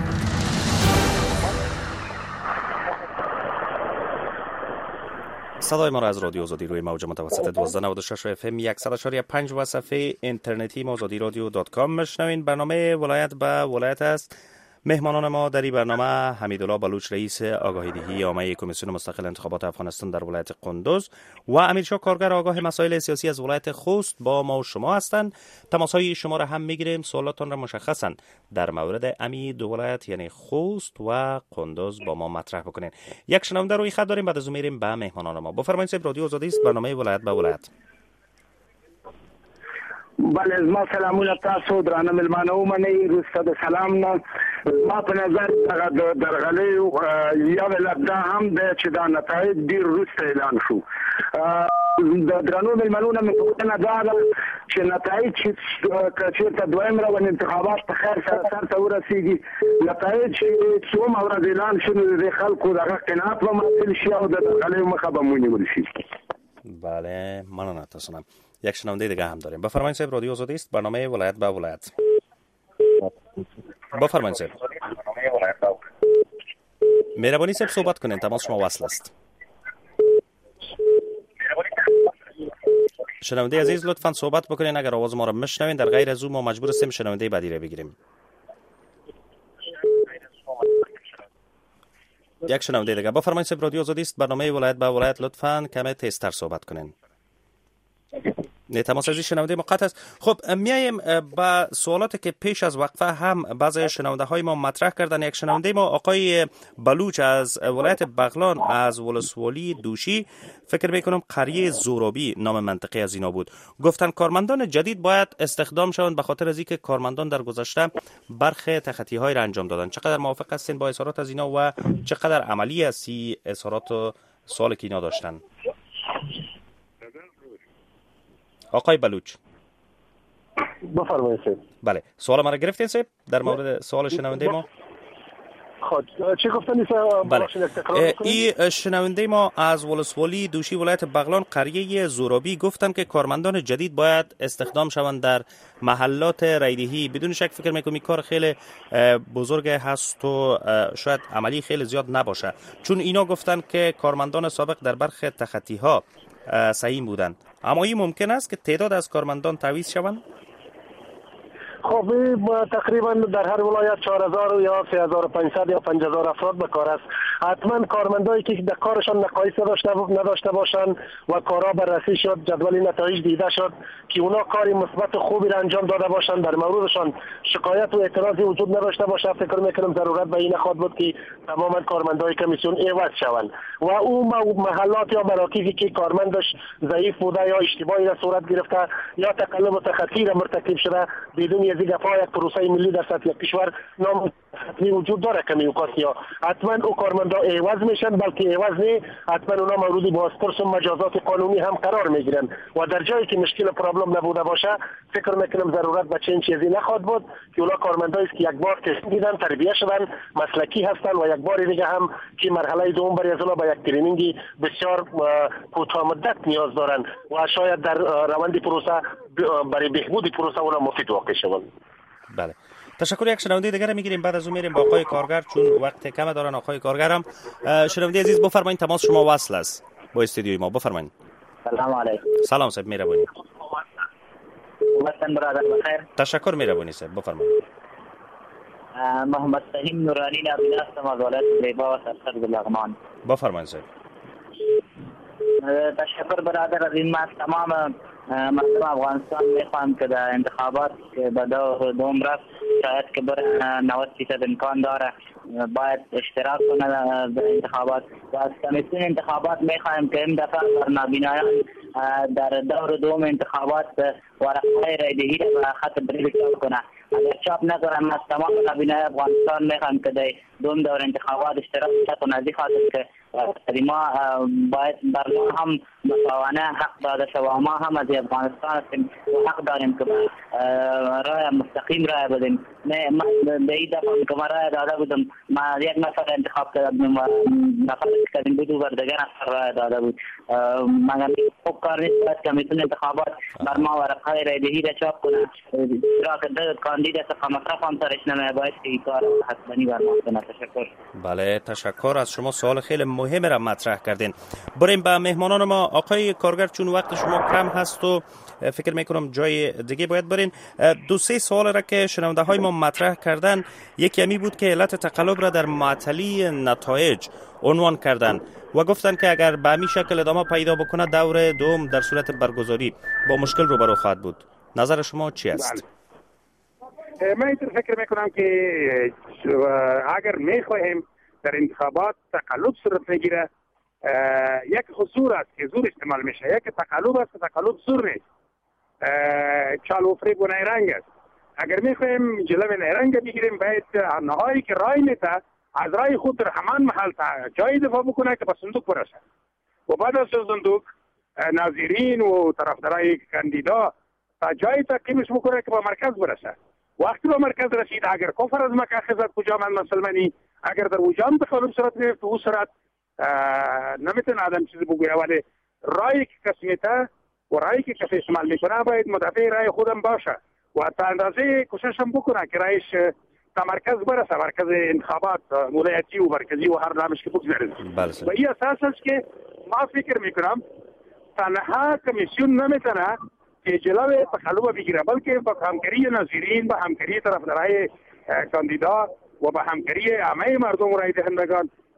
صدای ما را از رادیو آزادی روی موج متوسط 1296 FM 100.5 و صفحه اینترنتی ما azadiradyo.com میشنوین. برنامه ولایت به ولایت است. مهمانان ما در این برنامه حمیدالله بلوچ رئیس آگاهی دهی عامه کمیسیون مستقل انتخابات افغانستان در ولایت کندوز و امیرشاه کارگر آگاه مسائل سیاسی از ولایت خوست با ما و شما هستند. تماس‌های شما را هم میگیریم، سوالاتون را مشخصا در مورد امی دو ولایت یعنی خوست و کندوز با ما مطرح بکنین. یک شنونده روی خط داریم، بعد از اون میریم به مهمانان ما. بفرمایید صاحب، رادیو آزادی است، برنامه ولایت به ولایت. بله از ما سلامونه تاسو درانه ملمانه ومنئ. وروسته د سلام نه ما په نظر دغه درغلیو یو علت دا هم دی چې دا نتایج ډېر وروسته اعلان شو. د درنو ملمنو نه مې پوښتنه دا ده چې نتایج چې چېرته دویم روان انتخابات په خیر سرته ورسېږي، نتایج چې څومره ورځ اعلان شو نو د خلکو دغه قناعت به حاصل شي او د درغلیو مخه به ونیول شي. بله ممنون تاسو. یک شنونده دیگه هم داریم. بفرمایید صاحب، رادیو آزادی است، برنامه ولایت به ولایت. بفرمایید صاحب. مهربانی صاحب صحبت کنین، تماس شما وصل است. شنونده عزیز لطفاً صحبت بکنین، اگر آواز ما را میشنوین. در غیر از او ما مجبور هستیم شنونده بعدی را بگیریم. یک شنونده دیگه. بفرمایید صاحب، رادیو آزادی است، برنامه ولایت به ولایت، لطفاً کمی تیزتر صحبت کنین. نه تماس از شنونده ما قطع است. خب میایم با سوالاتی که پیش از وقفه هم بعضی شنونده های ما مطرح کردن. یک شنونده ما آقای بلوچ از ولایت بغلان از ولسوالی دوشی، فکر میکنم قریه زورابی نام منطقه از اینا بود، گفتن کارمندان جدید باید استخدام شوند به خاطر از اینکه کارمندان در گذشته برخی تخطی های را انجام دادن. چقدر موافق هستین با اظهارات از اینا و چقدر عملی است این اظهارات و سوالی که اینا داشتن؟ آقای بلوچ بفرمایید. بله، سوال ما را گرفتین صاحب در مورد سوال شنونده ما؟ خب چی گفتن؟ بله، این شنونده ما از ولسوالی دوشی ولایت بغلان قریه زورابی گفتن که کارمندان جدید باید استخدام شوند در محلات رایدهی. بدون شک فکر میکنم کار خیلی بزرگ هست و شاید عملی خیلی زیاد نباشه، چون اینا گفتن که کارمندان سابق در برخی تخطی ها صحیح بودند. اما این ممکن است که تعداد از کارمندان تعویض شوند؟ خب تقریبا در هر ولایت 4000 یا 3500 یا 5000 افراد به کار است. حتما کارمندایی که در کارشان نقایص نداشته باشند و کارا بررسی شد، جدول نتایج دیده شد که اونا کاری مثبت خوبی را انجام داده باشند، در موردشان شکایت و اعتراضی وجود نداشته باشه، فکر میکنم ضرورت به این خواهد بود که تماما کارمندای کمیسیون عوض شوند و اون محلات یا مراکزی که کارمندش ضعیف بوده یا اشتباهی را صورت گرفته یا تقلب و تخطی را مرتکب شده، بدون یک پروسه ملی در سطح کشور نام وجود داره کمی اوقات یا حتما او کارمندا عوض میشن، بلکه عوض نه، حتما اونا مورد بازپرس و مجازات قانونی هم قرار میگیرن و در جایی که مشکل پرابلم نبوده باشه فکر میکنم ضرورت به چنین چیزی نخواهد بود که اونا کارمندایی است که یک بار تست دیدن، تربیه شدن، مسلکی هستن و یک بار دیگه هم که مرحله دوم برای از اونا به یک ترینینگ بسیار کوتاه مدت نیاز دارن و شاید در روند پروسه برای بهبود پروسه اونا مفید واقع شوند. بله، تشکر. یک شنونده دیگر میگیریم، بعد از اون میریم با آقای کارگر چون وقت کم دارن. آقای کارگرم، شنونده عزیز بفرمایید، تماس شما وصل است با استودیوی ما، بفرمایید. سلام علیکم. سلام صاحب، مهربانی. وطن برادر بخیر. تشکر، مهربانی صاحب، بفرمایید. محمد فهیم نورانی نبی هستم از ولایت زیبا و سرسبز لغمان. بفرمایید صاحب. تشکر برادر. از این من تمام مردم افغانستان میخوام که در انتخابات که به دوم رفت شاید که بر 90% امکان داره باید اشتراک کنه در انتخابات و از کمیسیون انتخابات میخوایم که این دفعه بر نابینایان در دور دوم انتخابات ورقه‌های رایدهی را به خط بریل چاپ کنه. اگر چاپ نکنم از تمام نابینای افغانستان میخوام که در دوم دور انتخابات اشتراک کنه، از این خاطر که ما باید بر ما هم مساوانه حق داده شد و ما هم از افغانستان هستیم و حق داریم که راه مستقیم راه بدیم. من به این دفعه که من راه داده بودم، ما یک نفر انتخاب کردم و نفر کردیم بود و بر دیگر نفر راه داده بود. مگر خوب کار نیست باید کمیسیون انتخابات بر ما ورقه‌های رایدهی را چاپ کنه. اشتراک کاندید ثقه مصرف هم سرش نمیه، باید که این کار حتمانی بر ما کنه. تشکر. بله، تشکر از شما، سوال خیلی مهم را مطرح کردین. بریم به مهمانان ما. آقای کارگر چون وقت شما کم هست و فکر میکنم جای دیگه باید برین، دو سه سوال را که شنونده های ما مطرح کردن، یکی همی بود که علت تقلب را در معطلی نتایج عنوان کردن و گفتن که اگر به همین شکل ادامه پیدا بکنه دور دوم در صورت برگزاری با مشکل روبرو خواهد بود. نظر شما چی است؟ من اینطور فکر میکنم که اگر میخواهیم در انتخابات تقلب صورت بگیره، یک زور است که زور استعمال میشه، یک تقلب است که تقلب زور نیست، چال و فریب و نیرنگ است. اگر میخوایم جلوی نیرنگ بگیریم باید آنهایی که رای میده از رای خود در همان محل جای دفاع بکنه که به صندوق برسه و بعد از صندوق ناظرین و طرفدارای کاندیدا تا جای تقییمش بکنه که به مرکز برسه. وقتی به مرکز رسید اگر کفر از مکه خزد کجا من مسلمانی، اگر در وجان تقلب صورت گرفت او صورت نمیتونه آدم چیزی بگویه، ولی رای که کسی میته و رای که کسی استعمال میکنه باید مدافع رای خودم باشه و تا اندازه کوشش هم بکنه که رایش تا مرکز برسه، مرکز انتخابات ولایتی و مرکزی و هر نامش که بگذارید. و این اساس است که ما فکر میکنم تنها کمیسیون نمیتونه که جلوی تقلب بگیره، بلکه با همکاری ناظرین، با همکاری طرفدارای کاندیدا و با همکاری عامه مردم رای دهندگان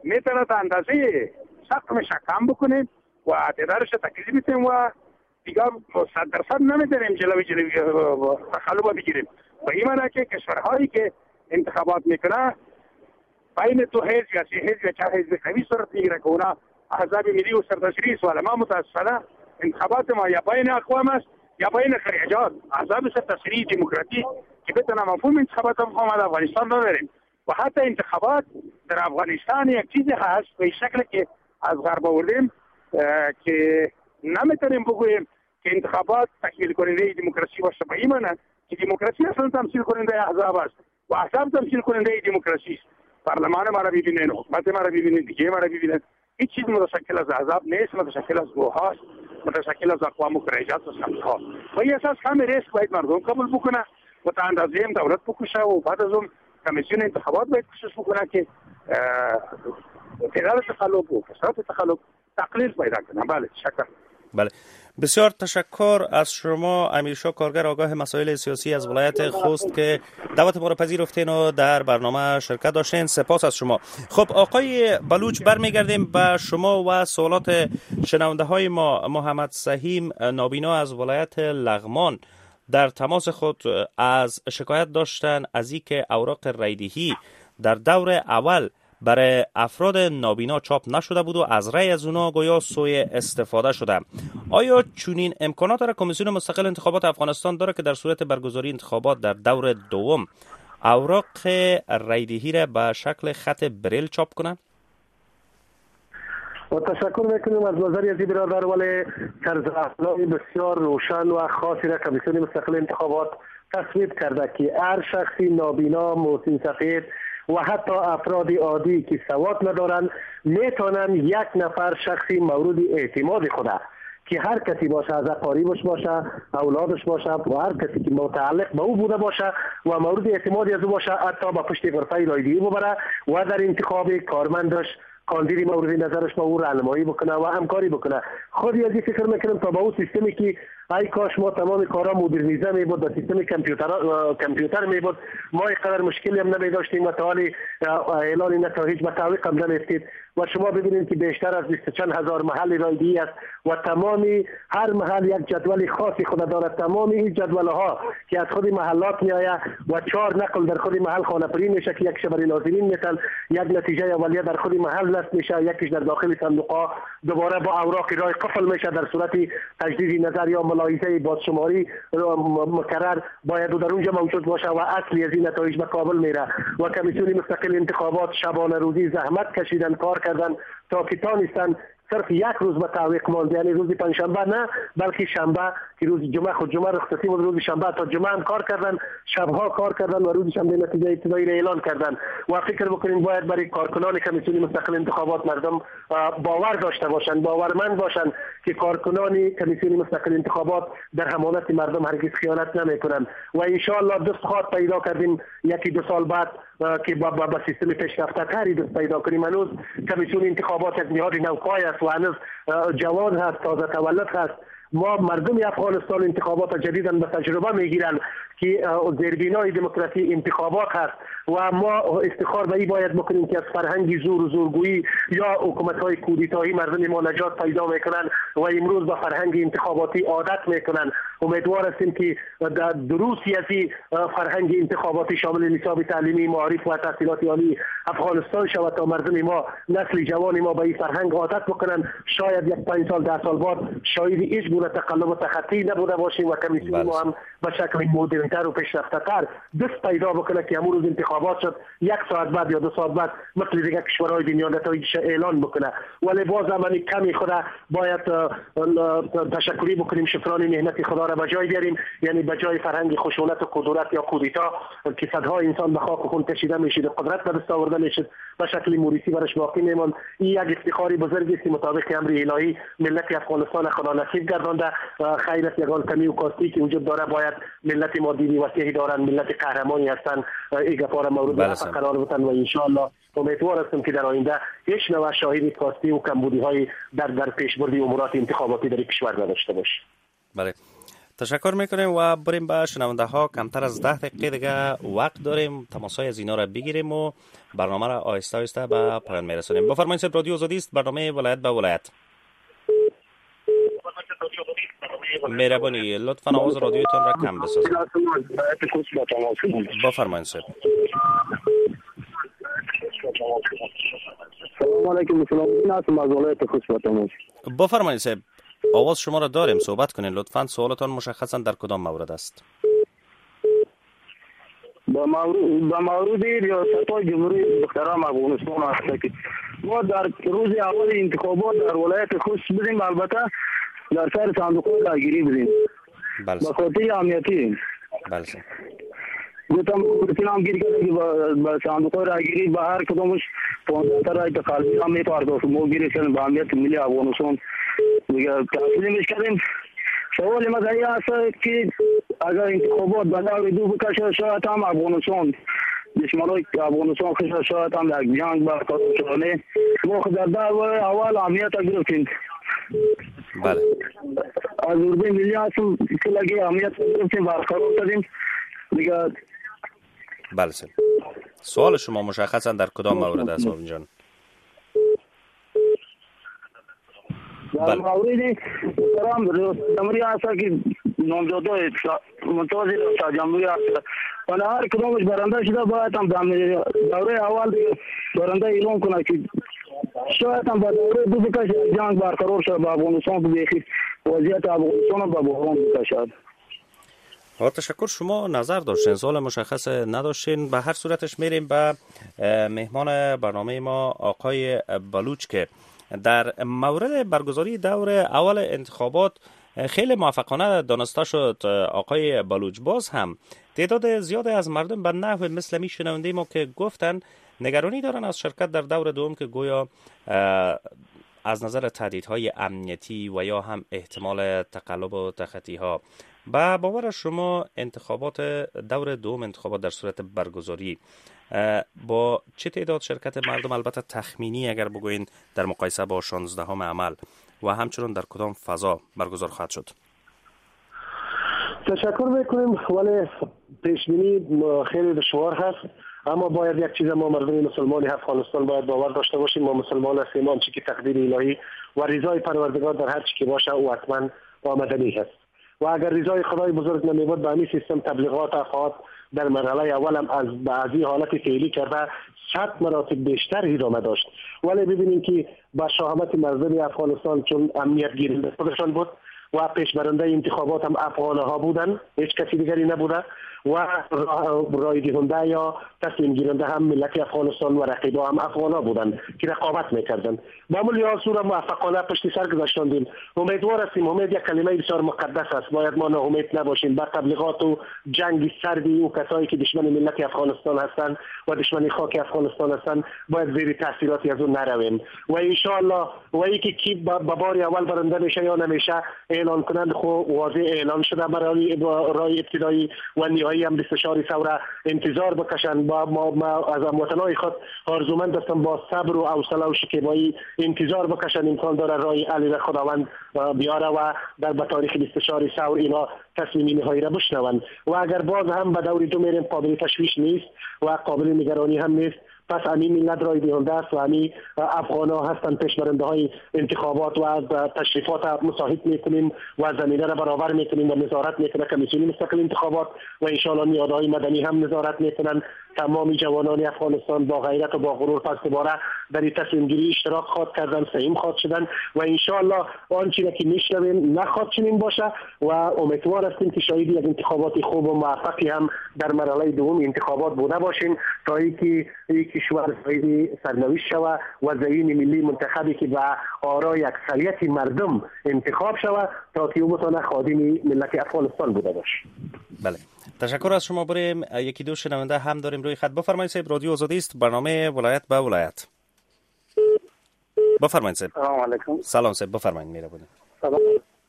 میتونه تا اندازه سقمش کم بکنیم و تعدادش تکلیف میتیم و دیگه 100% نمیتونیم جلوی تخلف بگیریم. و این معنی که کشورهایی که انتخابات میکنه بین تو حزب یا سی حزب یا چهار حزب قوی صورت میگیره که اونا احزاب ملی و سرتشریع سوال. ما متاسفانه انتخابات ما یا بین اقوام است یا بین خلیجات. احزاب سرتشریع دموکراتیک که بتونه مفهوم انتخابات ما در افغانستان نداریم. و حتی انتخابات در افغانستان یک چیزی هست به شکل که از غرب آوردیم که نمیتونیم بگوییم که انتخابات تکمیل کننده دموکراسی باشه. به این معنی که دموکراسی اصلا تمثیل کننده احزاب است و احزاب تمثیل کننده دموکراسی است. پارلمان ما را ببینید، حکومت ما را ببینید، دیگه ما را ببینید. هیچ چیز متشکل از احزاب نیست، متشکل از گروه‌هاست، متشکل از اقوام و خلیجات و سمت‌ها. و این اساس همه ریسک باید مردم قبول بکنه و تا اندازه هم دولت بکشه و بعد از اون کمیسیون انتخابات باید کوشش بکنه که تعداد تخلف و کثرت تخلف تقلیل پیدا کنه. بله شکر. بله بسیار تشکر از شما امیرشاه کارگر آگاه مسائل سیاسی از ولایت خوست که دعوت ما را پذیرفتین و در برنامه شرکت داشتین. سپاس از شما. خب آقای بلوچ برمیگردیم به شما و سوالات شنونده های ما. محمد سهیم نابینا از ولایت لغمان در تماس خود از شکایت داشتن از اینکه اوراق رایدهی در دور اول برای افراد نابینا چاپ نشده بود و از رای از اونا گویا سوء استفاده شده. آیا چنین امکانات را کمیسیون مستقل انتخابات افغانستان داره که در صورت برگزاری انتخابات در دور دوم اوراق رایدهی را به شکل خط بریل چاپ کنه؟ و تشکر میکنیم از نظر از برادر، ولی طرز عمل بسیار روشن و خاصی را کمیسیون مستقل انتخابات تصویب کرده که هر شخصی نابینا، موسیم سفید و حتی افراد عادی که سواد ندارن میتونن یک نفر شخصی مورد اعتماد خوده که هر کسی باشه، از اقاربش باشه، اولادش باشه و هر کسی که متعلق به او بوده باشه و مورد اعتمادی از او باشه، حتی به پشت غرفه رایدهی ببره و در انتخاب کارمندش کاندید مورد نظرش با او راهنمایی بکنه و همکاری بکنه. خودی از این فکر میکنم تا با او سیستمی که ای کاش ما تمام کارا مدرنیزه می بود، سیستم کامپیوتر می بود، ما اینقدر مشکلی هم نمی داشتیم و تا حالی اعلان نتایج به تعویق هم نمی‌افتید. و شما ببینید که بیشتر از 20 چند هزار محل رایدهی است و تمامی هر محل یک جدول خاصی خود دارد. تمامی این جدول‌ها که از خود محلات میآید و 4 نقل در خود محل خانه‌پری میشه که یک شبری ناظرین میتن، یک نتیجه اولیه در خود محل نصب میشه، یکیش در داخل صندوق‌ها دوباره با اوراق رای قفل میشه در صورت تجدید نظر یا ملاحظه بازشماری مکرر باید در اونجا موجود باشه و اصلی از این نتایج به کابل میره. و کمیسیون مستقل انتخابات شبانه روزی زحمت کشیدن، کار کردن تا که تانستن صرف یک روز به تعویق ماند، یعنی روز پنجشنبه نه بلکه شنبه که روز جمعه خود جمعه رخصتی بود، روز شنبه تا جمعه هم کار کردن، شبها کار کردن و روز شنبه نتیجه ابتدایی را اعلان کردن. و فکر بکنید باید برای کارکنان کمیسیون مستقل انتخابات مردم باور داشته باشند، باورمند باشند که کارکنان کمیسیون مستقل انتخابات در امانت مردم هرگز خیانت نمیکنند. و ان شاء الله دست خواهد پیدا کردیم یکی دو سال بعد که با سیستم پیشرفته تری دست پیدا کنیم. هنوز کمیسیون انتخابات یک نهاد نوپای است و هنوز جوان هست، تازه تولد هست. ما مردم افغانستان انتخابات جدیداً به تجربه میگیرن که زیربنای دموکراسی انتخابات هست و ما افتخار به این باید بکنیم که از فرهنگ زور و زورگویی یا حکومت‌های کودتایی مردم ما نجات پیدا میکنن و امروز به فرهنگ انتخاباتی عادت میکنن. امیدوار هستیم که دروسی از این فرهنگ انتخاباتی شامل نصاب تعلیمی، معارف و تحصیلات عالی افغانستان شود تا مردم ما، نسل جوان ما به این فرهنگ عادت بکنن. شاید یک 5 سال 10 سال بعد شاید هیچ گونه تقلب و تخطی نبوده باشیم و کمیسیون ما هم به شکل مدرن‌تر و پیشرفته‌تر دست پیدا بکنه که امروز انتخابات شد 1 ساعت بعد یا 2 ساعت بعد مثل دیگر کشورهای دنیا نتایجش اعلان بکنه. ولی باز هم کمی خدا باید تشکری بکنیم، شکران مهنت خدا را به جای بیاریم، یعنی به جای فرهنگ خشونت و کدورت یا کودتا که صدها انسان به خاک و خون کشیده میشد، قدرت به دست آورده میشد، به شکل موریثی برش باقی میماند. این یک افتخاری بزرگی است مطابق امر الهی ملت افغانستان خدا نصیب گردانده. خیر است یگان کمی و کاستی که وجود داره، باید ملت ما دینی وسیعی دارن، ملت قهرمانی هستن، این گپار مورد عطف قرار بتن و ان شاء الله امیدوار هستم که در آینده هیچ نوع شاهد کاستی و کمبودی های در پیشبرد امورات انتخاباتی در کشور نداشته باشه. بله تشکر میکنیم و بریم به شنونده ها. کمتر از 10 دقیقه دیگه وقت داریم، تماسای از اینا را بگیریم و برنامه را آهسته آهسته به پایان میرسونیم. بفرمایید صاحب، رادیو آزادی است، برنامه ولایت به ولایت. مهربانی لطفاً آواز رادیوتان را کم بسازید. بفرمایید صاحب. سلام علیکم. سلام از ولایت خوست باتماس. بفرمایید صاحب، آواز شما را داریم، صحبت کنین لطفاً. سوالتان مشخصاً در کدام مورد است؟ با مورد ریاست جمهوری محترم افغانستان است که ما در روز اول انتخابات در ولایت خوست بودیم، البته در سر صندوق رایگیری بودیم. بله. با خاطر امنیتی. بله. گفتم اطلاع گیری کردم که با صندوق رایگیری به هر کدامش 15 تا رای تقریبا هم میپرداخت. ما گیری کردیم با امنیت ملی افغانستان دیگه تحصیلش کردیم. سوال ما این است که اگر انتخابات به دور دو بکشه شاید هم افغانستان دشمنای افغانستان خیلی شاید هم یک جنگ برقرار شده. ما خود در دور اول امنیت گرفتیم. بله. از اردوی ملی هستم که لگه امنیت گرفتیم برقرار کردیم دیگه. بله سر. سوال شما مشخصا در کدام مورد است مبین جان؟ در مورد محترم ریاست جمهوری هست که نامزدای منتظر ریاست جمهوری هست و هر کدامش برنده شده باید هم دوره اول برنده اعلام کنه که شاید هم با دوره دو بکشه جنگ برقرار شد با افغانستان بخیر وضعیت افغانستان با بحران بکشد. تشکر. شما نظر داشتین، سوال مشخص نداشتین. به هر صورتش میریم به مهمان برنامه ما آقای بلوچ که در مورد برگزاری دور اول انتخابات خیلی موفقانه دانسته شد. آقای بلوچ، باز هم تعداد زیاد از مردم به نحو مثل می شنونده ما که گفتن نگرانی دارن از شرکت در دور دوم که گویا از نظر تهدیدهای امنیتی و یا هم احتمال تقلب و تخطی ها. با باور شما انتخابات دور دوم، انتخابات در صورت برگزاری، با چه تعداد شرکت مردم، البته تخمینی اگر بگوین، در مقایسه با 16 عمل و همچنان در کدام فضا برگزار خواهد شد؟ تشکر میکنیم، ولی پیشبینی خیلی دشوار هست، اما باید یک چیز ما مردم مسلمان افغانستان باید باور داشته باشیم. ما مسلمان هستیم، آنچه که تقدیر الهی و رضای پروردگار در هر چی که باشه او حتما آمدنی هست و اگر رضای خدای بزرگ نمیبود به همین سیستم تبلیغات افراد در مرحله اول هم از بعضی حالت فعلی کرده 100 مراتب بیشتر ادامه داشت. ولی ببینیم که با شهامت مردم افغانستان چون امنیت گیرنده خودشان بود و پیشبرنده انتخابات هم افغانها بودن، هیچ کسی دیگری نبوده و رای دهنده یا تصمیم گیرنده هم ملت افغانستان و رقیبا هم افغانها بودن که رقابت میکردن. با عمل یاسور موفقانه پشت سر گذاشتیم. امیدوار هستیم. امید یک کلمه بسیار مقدس است، باید ما ناامید نباشیم. با تبلیغات و جنگ سردی و کسایی که دشمن ملت افغانستان هستند و دشمن خاک افغانستان هستند باید زیر تاثیراتی از اون نرویم و ان شاء الله و اینکه کی با بار اول برنده میشه یا نمیشه اعلان کنند خو واضح اعلان شده برای رای ابتدایی و نهایی هم 24 ثوره انتظار بکشن. با ما از هموطنان خود آرزومند هستم با صبر و حوصله و شکیبایی انتظار بکشن. امکان داره رای علی خداوند بیاره و در به تاریخ 24 ثور اینا تصمیم نهایی را بشنون و اگر باز هم به دور دو میریم قابل تشویش نیست و قابل نگرانی هم نیست. پس همین ملت رای دهنده است و همین افغان‌ها هستند پیشبرنده های انتخابات و از تشریفات مصاحب میکنیم و زمینه را برابر میکنیم و نظارت میکنه کمیسیون مستقل انتخابات و ان شاء الله نیادهای مدنی هم نظارت میکنن. تمام جوانان افغانستان با غیرت و با غرور پس دوباره در این تصمیم گیری اشتراک خواهد کردن، سهیم خواهد شدن و ان شاء الله آنچه که میشنویم نخواهد چنین باشه و امیدوار هستیم که شاهد یک انتخابات خوب و موفقی هم در مرحله دوم انتخابات بوده باشیم تا اینکه این کشور شاهد سرنوشت شود و زعیم ملی منتخبی که به آرای اکثریت مردم انتخاب شود تا که او بتونه خادم ملت افغانستان بوده باشه. بله، تشکر از شما. بریم یکی دو شنونده هم داریم روی خط. بفرمایید صاحب، رادیو آزادی است، برنامه ولایت به ولایت. بفرمایید صاحب. سلام علیکم. سلام صاحب، بفرمایید. میرابونه. سلام.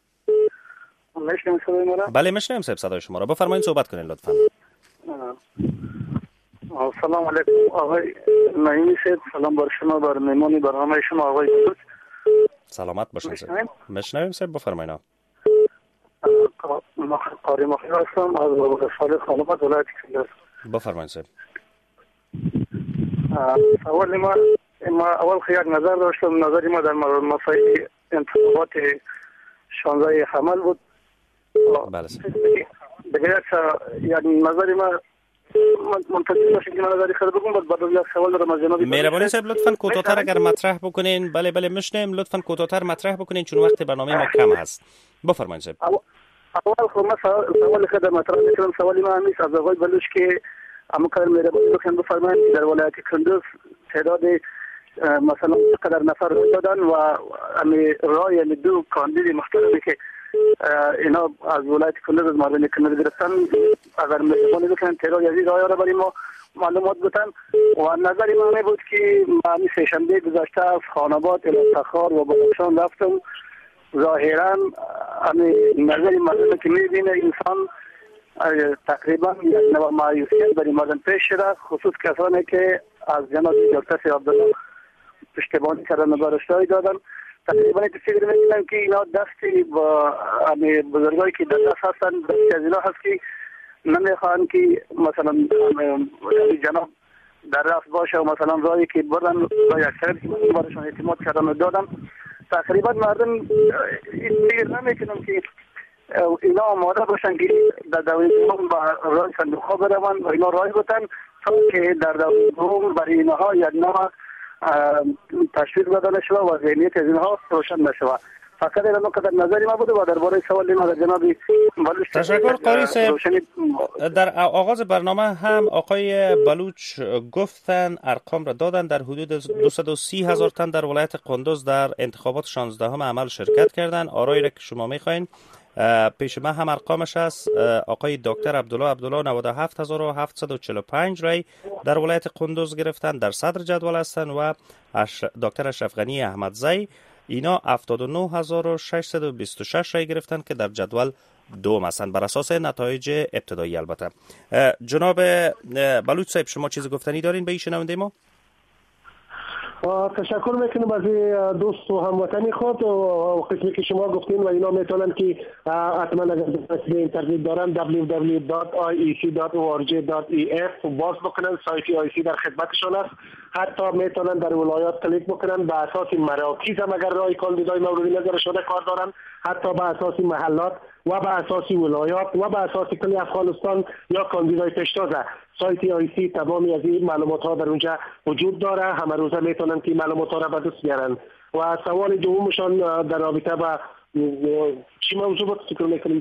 میشنوید صدای ما را؟ بله میشنویم صاحب صدای شما را. بفرمایید صحبت کنید لطفاً. سلام علیکم آقای نعیمی صاحب. سلام بر شما، بر مهمان برنامه شما آقای بلوچ. سلامت باشید صاحب. میشنویم صاحب، بفرمایید. قاری مخیر هستم از ولسوالی خانوات ولایت کندز. بفرمایید صاحب. سوال ما اول یک نظر داشتم. نظری ما در مسائل انتخابات 16 حمل بود. بله. دیگه یعنی نظری ما منتظر باشید که نظری خود بگم. بعد یک سوال دارم از جناب مهربانی صاحب لطفاً کوتاه‌تر اگر مطرح بکنین. بله میشنیم. لطفاً کوتاه‌تر مطرح بکنین چون وقت برنامه ما کم هست. بفرمایید صاحب. اول خب ما سوال خود مطرح می‌کنم. سوالی ما همیشه از آقای بلوچ که اما کار مهربانی بکنن بفرمایید در ولایت کندز تعداد مثلا چقدر نفر دادن و امی رای دو کاندید مختلفی که اینا از ولایت کندز از مردم کندز گرفتن اگر مهربانی بکنن تعداد از این رای را برای ما معلومات بدن. و نظری من بود که من سه‌شنبه گذشته از خاناباد الی تخار و بدخشان رفتم. ظاهرا امی نظری مردم که می‌بینه انسان تقریبا یک نوع مایوسیت برای مردم پیش شده، خصوص کسانی که از جناب دکتر عبدالله پشتیبانی کردن و برشتایی دادن. تقریبا فکر می‌کنم که اینا دستی با بزرگایی که در دست هستن دستی از اینا هست که نمیخوان که مثلا جناب در رفت باشه و مثلا رایی که بردن رای اکثر برشان اعتماد کردن و دادن. تقریبا مردم این فکر نمی‌کنم که اینا آماده باشن که در دوره دوم با رای صندوق ها بروند و اینا رای بتن تا که در دوره دوم برای اینها یک نوع تشویق داده نشود و ذهنیت از اینها روشن نشود. فقط اینو که در نظری ما بوده و درباره سوال ما در جناب بلوچ تشکر قاری صاحب. در آغاز برنامه هم آقای بلوچ گفتن ارقام را دادن در حدود 230,000 تن در ولایت قندوز در انتخابات 16 عمل شرکت کردن. آرایی را که شما میخواین پیش ما هم ارقامش است. آقای دکتر عبدالله 97,745 رای در ولایت قندوز گرفتن، در صدر جدول هستند و دکتر اشرف غنی احمدزی اینا 79,626 رای گرفتن که در جدول دوم هستند بر اساس نتایج ابتدایی. البته جناب بلوچ صاحب شما چیزی گفتنی دارین به این شنونده ما؟ تشکر میکنم از دوست و هموطنی خود و قسمی که شما گفتین و اینا میتونن که حتما اگر دسترسی به اینترنت دارن www.iec.org.ef باز بکنن. سایت IEC در خدمتشان است. حتی میتونن در ولایات کلیک بکنن به اساس مراکز هم اگر رای کاندیدای مورد نظر شده کار دارن، حتی به اساس محلات و به اساس ولایات و به اساس کل افغانستان یا کاندیدای پیشتازه. سایت IEC تمامی از این معلومات ها در اونجا وجود داره. همه روزه میتونن که معلومات ها را به دست بیارن. و سوال دومشان در رابطه با چی موضوع بود فکر میکنید؟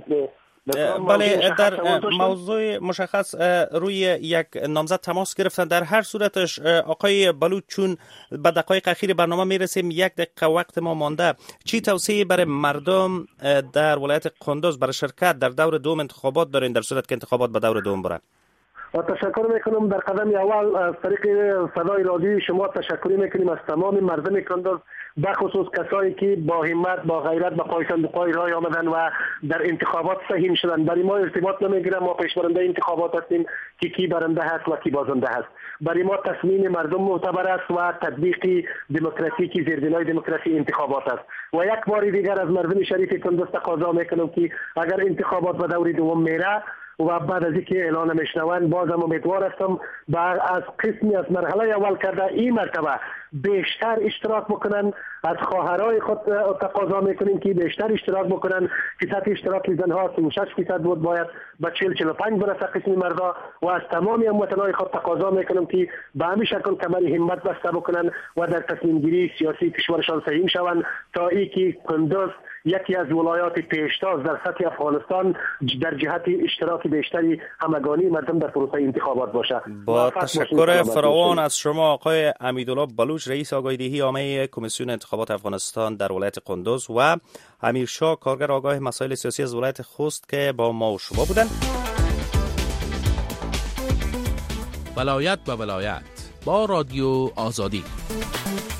بله در موضوع مشخص روی یک نامزد تماس گرفتن. در هر صورتش آقای بلوچ چون به دقایق اخیر برنامه میرسیم، 1 دقیقه وقت ما مانده، چی توصیه برای مردم در ولایت قندوز برای شرکت در دور دوم انتخابات دارین در صورت که انتخابات به دور دوم بره؟ و تشکر میکنم در قدم اول از طریق صدای رادیوی شما تشکر میکنیم از تمام مردم کندوز، بخصوص کسایی که با همت با غیرت به پای صندوق‌های رای آمدن و در انتخابات سهیم شدن. برای ما ارتباط نمیگیره، ما پیشبرنده انتخابات هستیم که کی برنده هست و کی بازنده هست. برای ما تصمیم مردم معتبر است و تطبیق دموکراتیکی زیربنای دموکراسی انتخابات است. و یک بار دیگر از مردم شریف کندوز تقاضا میکنم که اگر انتخابات به دور دوم میره و بعد از اینکه اعلان میشنوند بازم امیدوار هستم از قسمی از مرحله اول کرده این مرتبه بیشتر اشتراک بکنن. از خواهرای خود تقاضا میکنیم که بیشتر اشتراک بکنن که سطح اشتراک زنها 36% بود باید به 40-45 برسه قسم مردا. و از تمام هموطنان خود تقاضا میکنم که به همین شکل کمر همت بسته بکنن و در تصمیم گیری سیاسی کشورشان سهیم شوند تا اینکه کندوز یکی از ولایات پیشتاز در سطح افغانستان در جهت اشتراک بیشتری همگانی مردم در پروسه انتخابات باشه. با تشکر فراوان از شما آقای امیدالله بلوچ، رئیس آگاهی‌دهی عامه کمیسیون انتخابات افغانستان در ولایت قندوز و امیرشاه کارگر آگاه مسائل سیاسی از ولایت خوست که با ما و شما بودند. ولایت به ولایت با رادیو آزادی.